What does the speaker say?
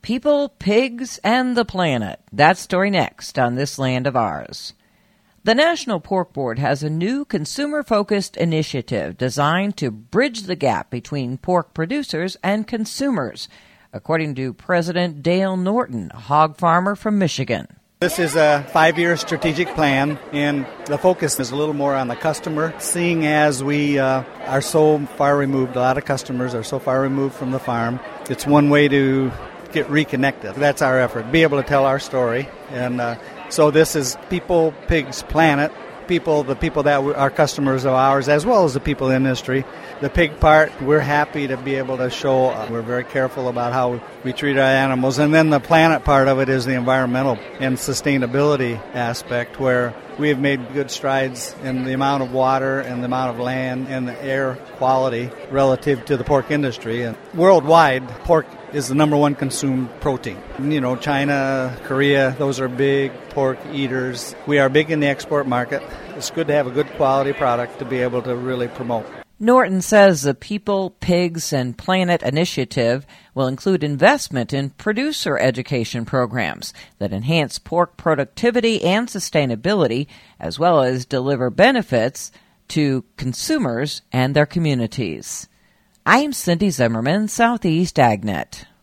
People, pigs, and the planet. That story next on This Land of Ours. The National Pork Board has a new consumer-focused initiative designed to bridge the gap between pork producers and consumers, according to President Dale Norton, a hog farmer from Michigan. This is a 5-year strategic plan, and the focus is a little more on the customer, seeing as we are so far removed, a lot of customers are so far removed from the farm. It's one way to get reconnected. That's our effort, be able to tell our story. And so this is people, pigs, planet, the people that are customers of ours, as well as the people in the industry. The pig part, we're happy to be able to show we're very careful about how we treat our animals. And then the planet part of it is the environmental and sustainability aspect, where we have made good strides in the amount of water and the amount of land and the air quality relative to the pork industry. And worldwide, pork is the number one consumed protein. You know, China, Korea, those are big pork eaters. We are big in the export market. It's good to have a good quality product to be able to really promote. Norton says the People, Pigs, and Planet initiative will include investment in producer education programs that enhance pork productivity and sustainability, as well as deliver benefits to consumers and their communities. I am Cindy Zimmerman, Southeast AgNet.